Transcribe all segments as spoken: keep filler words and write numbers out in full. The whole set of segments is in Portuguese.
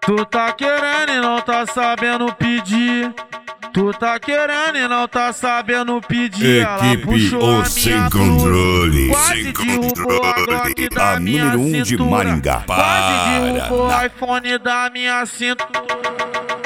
Tu tá querendo e não tá sabendo pedir. Tu tá querendo e não tá sabendo pedir. Equipe O Sem Controle. Quase Sem derrubou a Glock da A minha número um de cintura. Maringá. Quase derrubou Para. o iPhone da minha cintura.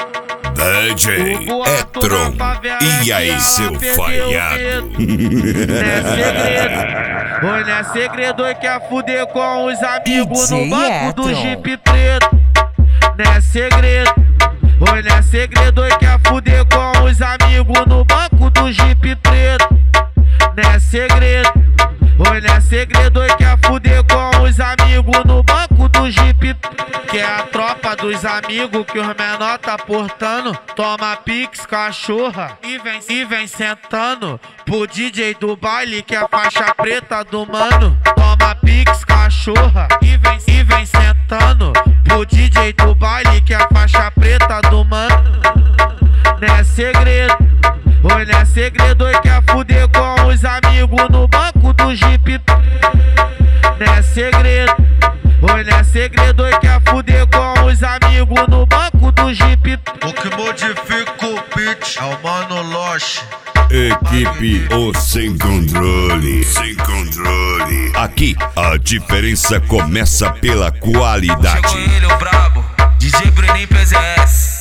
D J Etron. E aí, seu falhado? Não é segredo, oi, não é segredo, oi, quer fuder com os amigos no banco do Jeep preto. Não é segredo, oi, não é segredo, oi, quer fuder com os amigos no banco do Jeep preto. Não é segredo, oi, não é segredo, oi, quer fuder com os amigos no banco do Jeep preto. Que é a tropa dos amigos que os menor tá portando. Toma pix, cachorra, e vem, e vem sentando pro D J do baile que é a faixa preta do mano. Toma pix, cachorra, e vem, e vem sentando pro D J do baile que é a faixa preta do mano. Não é segredo, oi, não é segredo, oi, quer fuder com os amigos no banco do Jeep. Não é segredo, oi, não é segredo, oi, quer fuder com os amigos no banco do Jeep. O que modifica o beat é o Mano Loche. Equipe O Sem Controle. Sem Controle. Aqui a diferença começa pela qualidade. Chegou ele, o brabo, D J Bruninho P Z S.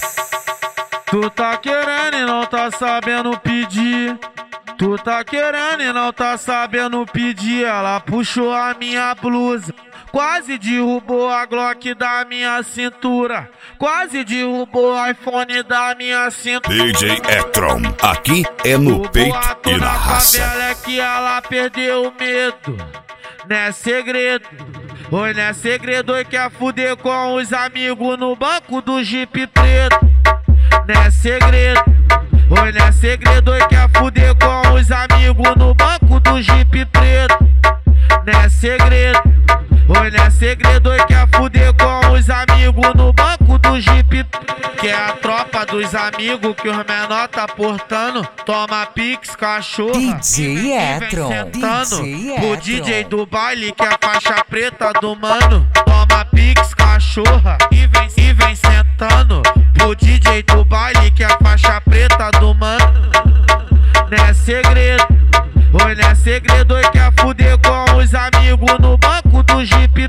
Tu tá querendo e não tá sabendo pedir. Tu tá querendo e não tá sabendo pedir. Ela puxou a minha blusa, quase derrubou a Glock da minha cintura. Quase derrubou o iPhone da minha cintura. D J Etron. Aqui é no O peito boato e na raça. favela é que ela perdeu o medo. Não é segredo, oi, não é segredo, oi, quer fuder com os amigos no banco do Jeep preto. Não é segredo, oi, não é segredo, oi, quer fuder com os amigos no banco do Jeep preto. Não é segredo, oi, não é segredo, oi, quer fuder com os amigos no banco do Jeep. Que é a tropa dos amigos que os menor tá portando. Toma pix, cachorra, D J e vem Etron, sentando D J pro Etron. D J do baile que é a faixa preta do mano. Toma pix, cachorra, e vem, e vem sentando pro D J do baile que é a faixa preta do mano. Não é segredo, oi, não é segredo, oi, quer fuder com os amigos no banco do Jeep.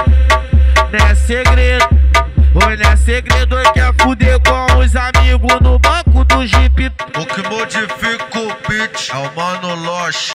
Não é segredo, oi, não é segredo, oi, quer fuder com os amigos no banco do Jeep. O que modifica o beat é o Mano Loche.